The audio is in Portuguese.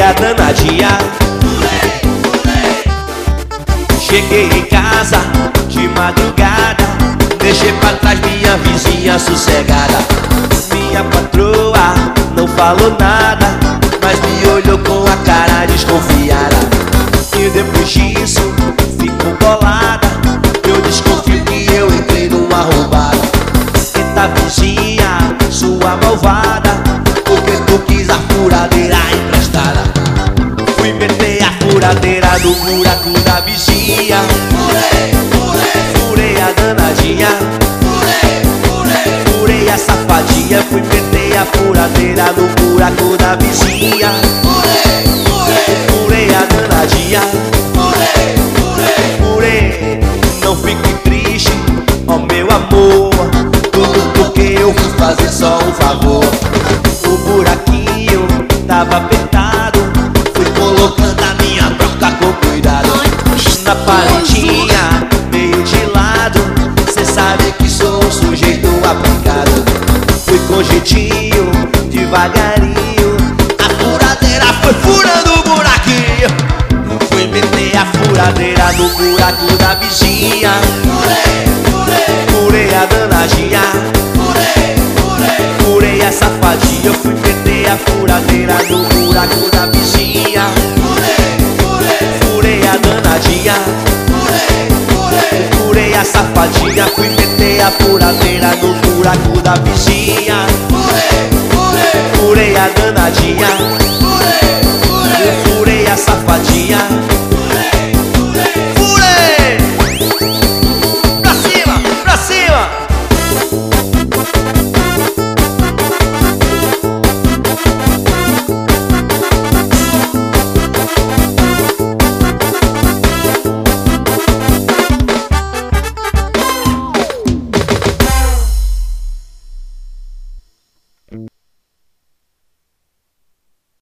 a danadinha. Cheguei em casa de madrugada, deixei pra trás minha vizinha sossegada. Minha patroa não falou nada, mas me olhou com a cara desconfiada. E depois disso ficou bolada, eu desconfio que eu entrei numa roubada. Eita vizinha, sua malvada, porque tu quis a furadeira emprestada. Fui meter a furadeira no buraco da vizinha. Furei a danadinha. Furei a safadinha. Fui meter a furadeira no buraco da vizinha. Furei a danadinha. Furei, não fique triste, ó meu amor, tudo porque eu fui fazer só um favor. O buraquinho tava apertado, fui colocando a minha broca com cuidado. Na paletinha, meio de lado, cê sabe que sou um sujeito aplicado. Fui com jeitinho, devagarinho, a furadeira foi furando o buraquinho. Fui meter a furadeira no buraco da vizinha. Furei a danadinha. Furei a safadinha. Fui meter a furadeira no buraco da vizinha. Furei a danadinha. Furei a safadinha. Fui meter a furadeira no buraco da vizinha. Furei a danadinha.